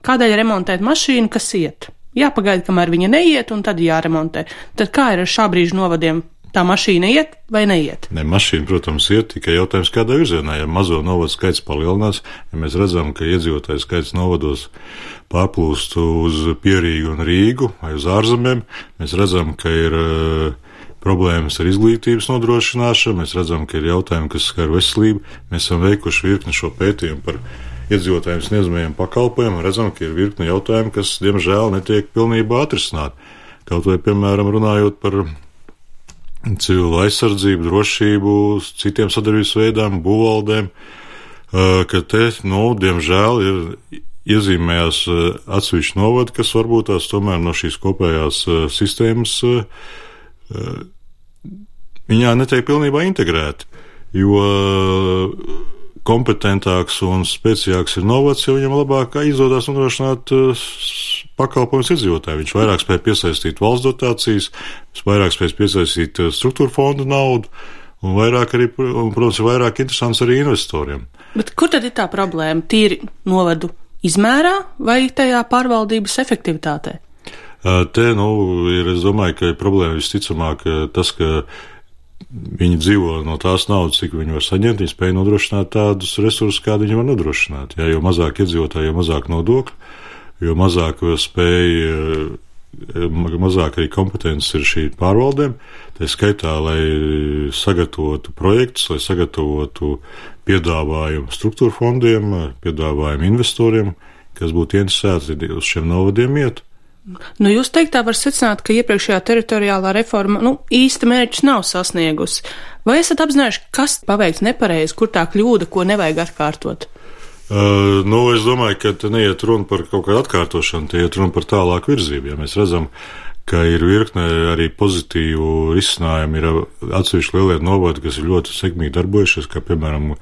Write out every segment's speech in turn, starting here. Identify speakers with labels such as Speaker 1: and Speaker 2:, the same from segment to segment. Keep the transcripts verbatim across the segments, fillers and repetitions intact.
Speaker 1: Kādēļ remontēt mašīnu, kas iet? Jāpagaida, kamēr viņa neiet, un tad jāremontē. Tad kā ir ar šā brīža novadiem? Tā mašīna iet vai neiet?
Speaker 2: Ne, mašīna, protams, iet, tikai jautājums kādā virzienā. Ja mazo novadu skaits palielinās, ja mēs redzam, ka iedzīvotāju skaits novados pārplūst uz Pierīgu un Rīgu vai uz ārzemēm, mēs redzam, ka ir uh, problēmas ar izglītības nodrošināšanu, mēs redzam, ka ir jautājumi, kas skar veselību. Mēs esam veikuši virkni šo pētījumu par iedzīvotājiem sniedzamajiem pakalpojumiem, redzam, ka ir virkni jautājumu, kas, diemžēl, netiek pilnībā atrisināti. Kaut vai, piemēram, runājot par civilu aizsardzību, drošību, citiem sadarbības veidām, būvvaldēm, ka te, nu, diemžēl, ir iezīmējās atsevišķi novadi, kas varbūt tās tomēr no šīs kopējās sistēmas viņā netiek pilnībā integrēti, jo kompetentāks un spēcīgāks ir novads, jo viņam labāk izdodas nodrošināt pakalpojumus iedzīvotājiem. Viņš vairāk spēj piesaistīt valsts dotācijas, vairāk spēj piesaistīt struktūra fondu naudu, un vairāk arī, un, protams, ir vairāk interesants arī investoriem.
Speaker 1: Bet kur tad ir tā problēma? Tīri novadu izmērā vai tajā pārvaldības efektivitātē?
Speaker 2: Te, nu, ir, es domāju, ka problēma visticamāk tas, ka viņi dzīvo no tās naudas, cik viņi var saņemt, viņi spēj nodrošināt tādus resursus, kādi viņi var nodrošināt. Jā, jo mazāk iedzīvotāji, jo mazāk nodokļu, jo mazāk spēj, mazāk arī kompetences ir šī pārvaldēm, tā skaitā, lai sagatavotu projektus, lai sagatavotu piedāvājumu struktūra fondiem, piedāvājumu investoriem, kas būtu interesēti uz šiem novadiem iet.
Speaker 1: Nu, jūs teiktā var secināt, ka iepriekšējā teritoriālā reforma, nu, īsta mērķis nav sasniegusi. Vai esat apzinājuši, kas paveikts nepareizi, kur tā kļūda, ko nevajag atkārtot?
Speaker 2: Uh, nu, es domāju, ka te neiet runa par kaut kādu atkārtošanu, te iet runa par tālāku virzību. Ja mēs redzam, ka ir virkne arī pozitīvu risinājumu, ir atsevišķi lielie novadi, kas ir ļoti sekmīgi darbojušies, kā piemēram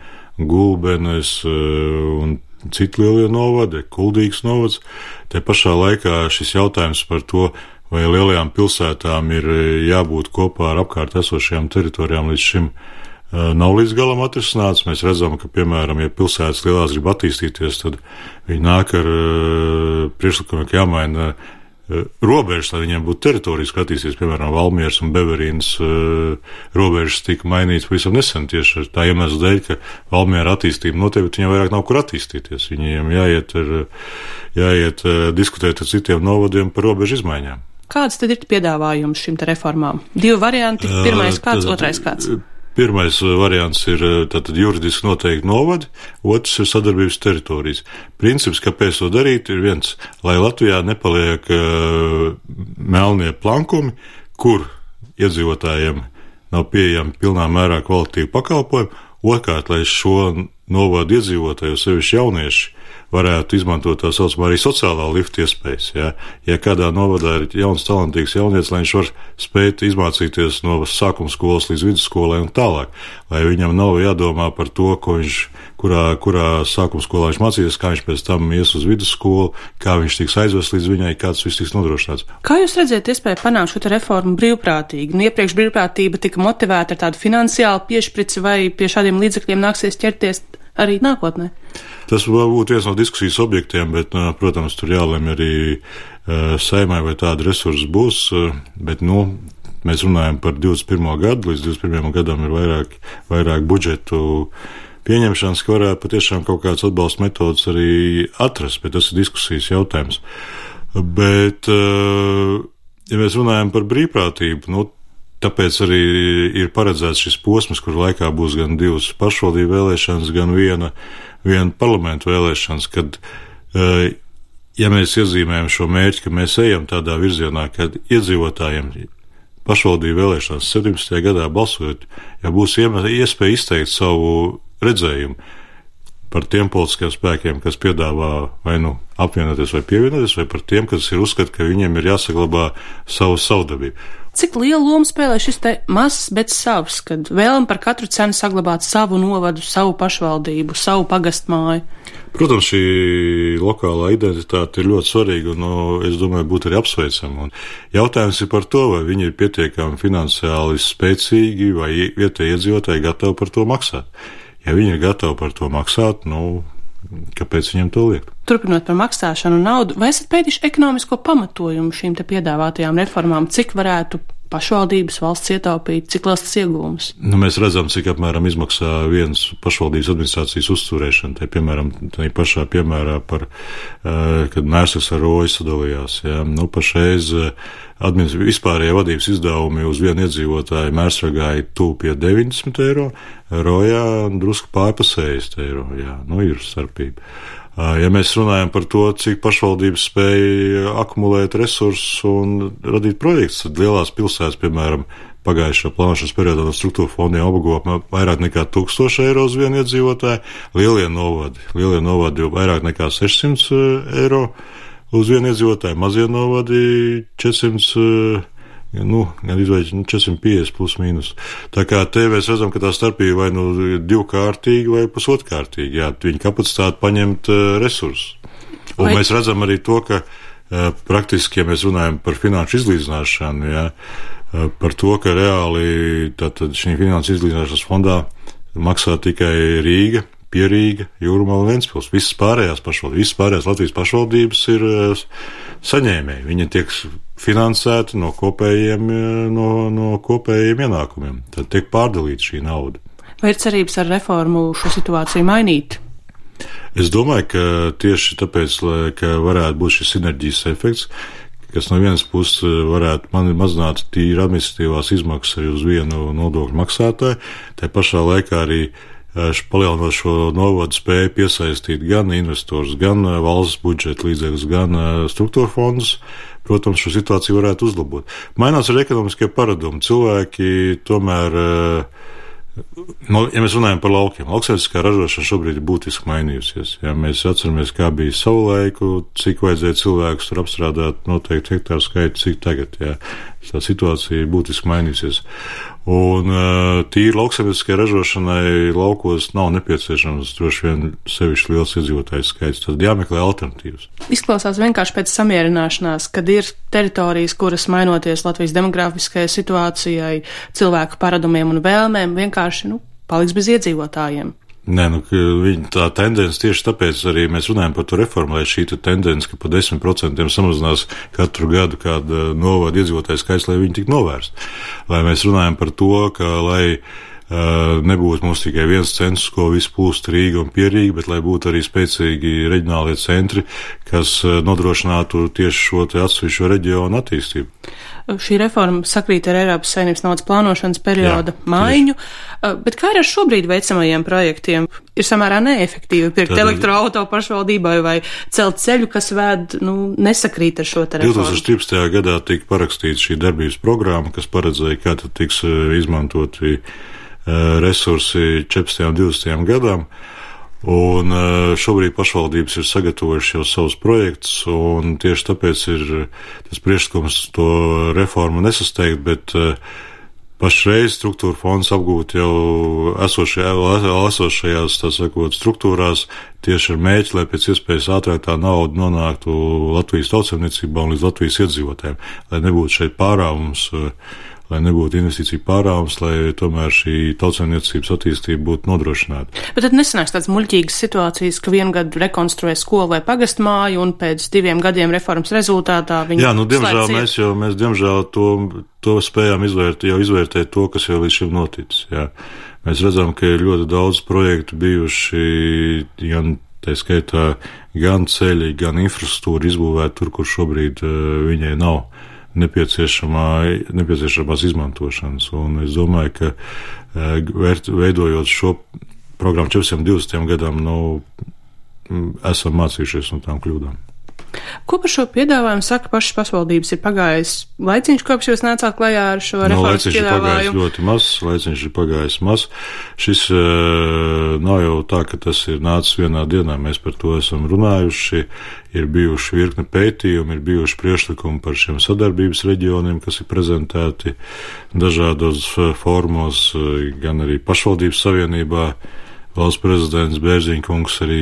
Speaker 2: Gulbenes uh, un citi lielie novadi, Kuldīgas novads. Te pašā laikā šis jautājums par to, vai lielajām pilsētām ir jābūt kopā ar apkārt esošajām teritorijām līdz šim nav līdz galam atrisināts. Mēs redzam, ka, piemēram, ja pilsētas lielās grib attīstīties, tad viņi nāk ar priekšlikumu, ka jāmaina robežas, lai viņiem būtu teritorijas, kā attīstīties, piemēram, Valmieras un Beverīnas robežas tika mainītas pavisam nesen tieši ar tā iemesla dēļ, ka Valmiera attīstība notiek, bet viņiem vairāk nav kur attīstīties. Viņiem jāiet, ar, jāiet diskutēt ar citiem novadiem par robežu izmaiņām.
Speaker 1: Kāds tad ir piedāvājums šim te reformām? Divi varianti, pirmais kāds, uh, otrais kāds?
Speaker 2: Pirmais variants ir tātad juridiski noteikti novadi, otrs ir sadarbības teritorijas. Princips, kāpēc to darīt, ir viens, lai Latvijā nepaliek uh, melnie plankumi, kur iedzīvotājiem nav pieejami pilnā mērā kvalitīvi pakalpojumi, otrkārt, lai šo novadu iedzīvotāju, sevišķi jaunieši, varētu izmantot tā saucamā arī sociālā lifta iespējas. Ja, ja kādā novadā ir jauns, talantīgs jaunietis, lai viņš var spēt izmācīties no sākuma skolas līdz vidusskolai un tālāk, lai viņam nav jādomā par to, ko viņš, kurā, kurā sākuma skolā viņš mācīties, kā viņš pēc tam ies uz vidusskolu, kā viņš tiks aizvests līdz viņai, kāds viss tiks nodrošināts.
Speaker 1: Kā jūs redzēt iespēju panākt šo reformu brīvprātīgi? Nu, iepriekš brīvprātība tika motivēta ar tādu finansiālu piešprici, vai pie šādiem līdzekļiem nāksies ķerties arī nākotnē?
Speaker 2: Tas var būt viens no diskusijas objektiem, bet, protams, tur jālemj arī uh, Saeimai, vai tāda resursa būs, uh, bet, nu, mēs runājam par divdesmit pirmo gadu, līdz divdesmit pirmajam gadam ir vairāk, vairāk budžetu pieņemšanas, ka varētu patiešām kaut kāds atbalsta metodas arī atrast, bet tas ir diskusijas jautājums. Bet, uh, ja mēs runājam par brīvprātību, nu, tāpēc arī ir paredzēts šis posms, kur laikā būs gan divas pašvaldību vēlēšanas, gan viena, viena parlamentu vēlēšanas, kad, ja mēs iezīmējam šo mērķi, ka mēs ejam tādā virzienā, kad iedzīvotājiem pašvaldību vēlēšanas septiņdesmitajā gadā balsojot, ja būs iespēja izteikt savu redzējumu par tiem politiskiem spēkiem, kas piedāvā vai nu apvienoties vai pievienoties, vai par tiem, kas ir uzskata, ka viņiem ir jāsaglabā savu savdabību.
Speaker 1: Cik lielu lomu spēlē šis te mazs, bet savs, kad vēlam par katru cenu saglabāt savu novadu, savu pašvaldību, savu pagastmāju?
Speaker 2: Protams, šī lokālā identitāte ir ļoti svarīga un, no, es domāju, būtu arī apsveicama. Un jautājums ir par to, vai viņi ir pietiekami finansiāli spēcīgi, vai vietēji iedzīvotāji gatavi par to maksāt. Ja viņi ir gatavi par to maksāt, nu, kāpēc viņiem to liekt?
Speaker 1: Turpinot par maksāšanu naudu, vai esat pētījuši ekonomisko pamatojumu šīm te piedāvātajām reformām, cik varētu pašvaldības valsts ietaupīt, cik liels tas iegūms?
Speaker 2: Nu, mēs redzam, cik apmēram izmaksā vienas pašvaldības administrācijas uzturēšana. Te, piemēram, tā pašā piemērā par, kad Mērsaks ar Roju sadalījās. Ja. Nu, pašreiz vispārējie vadības izdevumi uz vienu iedzīvotāju Mērsragā ir tuvu pie deviņdesmit eiro, Rojā drusku pār pa sešdesmit eiro. Jā, nu, ir starpība. Ja mēs runājam par to, cik pašvaldības spēja akumulēt resursus un radīt projektus, tad lielās pilsētas, piemēram, pagājušā plānošanas periodā no struktūra fondiem apgūpa vairāk nekā tūkstoši eiro uz vienu iedzīvotāju, lielie novadi, lielie novadi jau vairāk nekā sešsimt eiro uz vienu iedzīvotāju, mazie novadi četrsimt nu, gan izveids nu, četrsimt piecdesmit plus mīnus. Tā kā te mēs redzam, ka tā starpība vai nu divkārtīga vai pusotkārtīga, jā, viņa kapacitāte paņemt uh, resursus. Un vai... mēs redzam arī to, ka uh, praktiski, ja mēs runājam par finanšu izlīdzināšanu, jā, uh, par to, ka reāli tātad šī finanšu izlīdzināšanas fondā maksā tikai Rīga, Pierīga, Jūrmala un Ventspils. Visas pārējās pašvaldības, visas pārējās Latvijas pašvaldības ir uh, saņēmēji. Viņi tiek finansēti no kopējiem, no, no kopējiem ienākumiem. Tad tiek pārdalīta šī nauda.
Speaker 1: Vai ir cerības ar reformu šo situāciju mainīt?
Speaker 2: Es domāju, ka tieši tāpēc, lai, ka varētu būt šis sinerģijas efekts, kas no vienas puses varētu man mazināt tīri administratīvās izmaksas arī uz vienu nodokļu maksātāju, tā pašā laikā arī palielinot šo novadu spēju piesaistīt gan investors, gan valsts budžeta līdzekļus, gan struktūra fondus, protams, šo situāciju varētu uzlabot. Mainās arī ekonomiskie paradumi. Cilvēki tomēr, no, ja mēs runājam par laukiem, lauksaimnieciskā ražošana šobrīd ir būtiski mainījusies. Ja mēs atceramies, kā bija savu laiku, cik vajadzēja cilvēkus tur apstrādāt noteikti hektāru skaitu, cik tagad, ja. Tā situācija ir būtiski mainījusies. Un tīri lauksaimnieciskai ražošanai laukos nav nepieciešams droši vien sevišķi liels iedzīvotāju skaits. Tad jāmeklē alternatīvas.
Speaker 1: Izklausās vienkārši pēc samierināšanās, kad ir teritorijas, kuras mainoties Latvijas demografiskajai situācijai, cilvēku paradumiem un vēlmēm, vienkārši nu, paliks bez iedzīvotājiem.
Speaker 2: Nē, nu, viņa tā tendence tieši tāpēc arī mēs runājam par to reformu, lai šī tendence, ka pa desmit procentiem samazinās katru gadu kāda novada iedzīvotāju skaits, lai viņi tik novērst. Lai mēs runājam par to, ka lai uh, nebūtu mums tikai viens centrs, ko visu plūst Rīga un Pierīga, bet lai būtu arī spēcīgi reģionālie centri, kas uh, nodrošinātu tieši šo te atsevišķo reģionu attīstību.
Speaker 1: Šī reforma sakrīt ar Eiropas Savienības naudas plānošanas perioda Jā, maiņu, tieši. Bet kā ir ar šobrīd veicamajiem projektiem? Ir samērā neefektīvi pirkt Tad, elektroauto pašvaldībai vai celt ceļu, kas ved, nu, nesakrīt ar šo te reformu.
Speaker 2: divtūkstoš trīspadsmitajā gadā tika parakstīta šī darbības programma, kas paredzēja, kā tad tiks izmantoti resursi četrpadsmitajam un divdesmitajam gadam. Un šobrīd pašvaldības ir sagatavojuši jau savus projektus, un tieši tāpēc ir tas priekšlikums to reformu nesasteigt, bet pašreiz struktūra fonds apgūt jau esošajā, esošajās, tā sakot, struktūrās tieši ar mēķi, lai pēc iespējas ātrāk tā nauda nonāktu Latvijas tautsaimniecībā un līdz Latvijas iedzīvotājiem, lai nebūtu šeit pārāvums, lai nebūtu investīcija pārāvums, lai tomēr šī tautsaimniecības attīstība būtu nodrošināta.
Speaker 1: Bet tad nesanāks tādas muļķīgas situācijas, ka vienu gadu rekonstruē skolu vai pagastmāju un pēc diviem gadiem reformas rezultātā viņi
Speaker 2: Jā, nu, diemžēl mēs jau, mēs diemžēl to, to spējām izvērt, jau izvērtēt to, kas jau līdz šim noticis. Jā. Mēs redzam, ka ir ļoti daudz projektu bijuši, gan tā skaitā, gan ceļi, gan infrastruktūra izbūvēta tur, kur šobrīd uh, viņai nav nepieciešamā, nepieciešamās izmantošanas. Un es domāju, ka vērt, veidojot šo programmu četrpadsmitajam un divdesmitajam gadam, nu, esam mācījušies no tām kļūdām.
Speaker 1: Ko par šo piedāvājumu saka pašas pašvaldības? Ir pagājis laiciņš, kopš jūs nācāt klajā ar šo reformas
Speaker 2: no, piedāvājumu? Laiciņš ir pagājis ļoti maz, laiciņš ir pagājis maz. Šis uh, nav jau tā, ka tas ir nācis vienā dienā, mēs par to esam runājuši, ir bijuši virkne pētījumi, ir bijuši priekšlikumi par šiem sadarbības reģioniem, kas ir prezentēti dažādos formos, gan arī pašvaldības savienībā. Valsts prezidents Bērziņkungs arī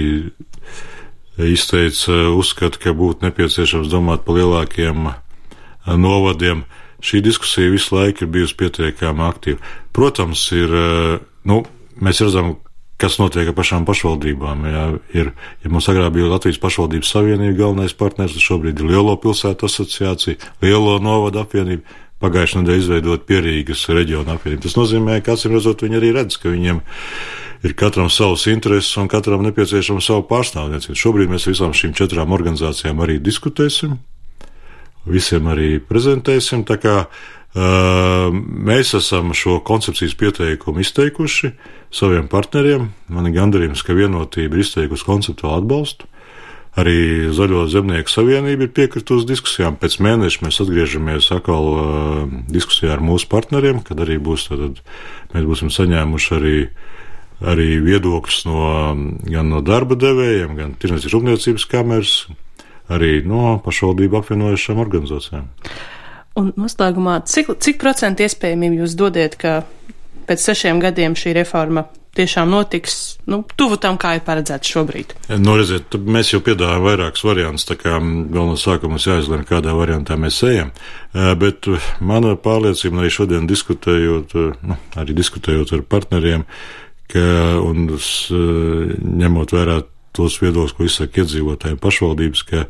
Speaker 2: izteica uzskatu, ka būtu nepieciešams domāt par lielākiem novadiem. Šī diskusija visu laiku ir bijusi pietiekami aktīva. Protams, ir, nu, mēs redzam, kas notiek ar pašām pašvaldībām. Ja, ir, ja mums agrāk bija Latvijas pašvaldības savienība galvenais partners, tad šobrīd ir Lielo pilsētu asociācija, Lielo novadu apvienība, pagājušajā nedēļā izveidot Pierīgas reģionu apvienību. Tas nozīmē, ka acīm redzot, viņi arī redz, ka viņiem ir katram savs intereses un katram nepieciešama savu pārstāvniecību. Šobrīd mēs visām šīm četrām organizācijām arī diskutēsim, visiem arī prezentēsim, tā kā Uh, mēs esam šo koncepcijas pieteikumu izteikuši saviem partneriem. Man ir gandarījums, ka Vienotība ir izteikusi konceptuālu atbalstu. Arī Zaļo zemnieku savienība ir piekritusi diskusijām. Pēc mēneša mēs atgriežamies atkal uh, diskusijā ar mūsu partneriem, kad arī būs tad, mēs būsim saņēmuši arī, arī viedokļus no, gan no darba devējiem, gan Tirdzniecības rūpniecības kameras, arī no pašvaldību apvienojušām organizācijām.
Speaker 1: Un noslēgumā, cik, cik procentu iespējamību jūs dodiet, ka pēc sešiem gadiem šī reforma tiešām notiks, nu, tuvu tam, kā ir paredzēts šobrīd?
Speaker 2: Nu, redziet, mēs jau piedāvājam vairākus variantus, tā kā vēl no sākuma mums jāizlem, kādā variantā mēs ejam. Bet mana pārliecība arī šodien diskutējot, nu, arī diskutējot ar partneriem, ka, un ņemot vērā tos viedokļus, ko izsaka iedzīvotāji pašvaldības, ka,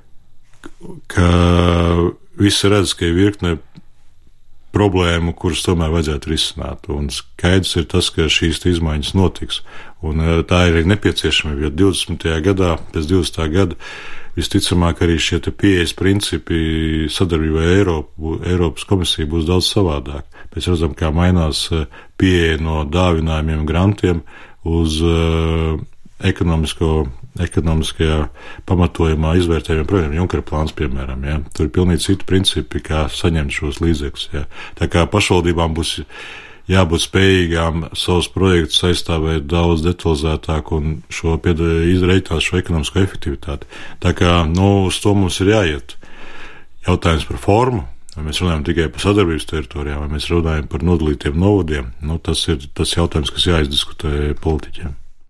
Speaker 2: ka visi redz, ka ir virkne problēmu, kuras tomēr vajadzētu risināt. Un skaidrs ir tas, ka šīs izmaiņas notiks. Un tā ir nepieciešama, jo divdesmitajā gadā, pēc divdesmitā gada, visticamāk arī šie te pieejas principi sadarbībā Eiropu, Eiropas komisija būs daudz savādāk. Mēs redzam, kā mainās pieeja no dāvinājumiem, grantiem uz uh, ekonomisko ekonomiskajā pamatojumā izvērtējumiem projektiem, Junkera plāns, piemēram, ja. Tur ir pilnīgi citi principi, kā saņemt šos līdzekļus, ja. Tā kā pašvaldībām būs jābūt spējīgām savus projektus aizstāvēt daudz detalizētāk un šo izreitāt šo ekonomisko efektivitāti. Tā kā, nu, uz to mums ir jāiet. Jautājums par formu, vai mēs runājam tikai par sadarbības teritorijām, vai mēs runājam par nodalītiem novadiem, nu, tas ir tas jautājums, kas jāizdiskutē politiķiem.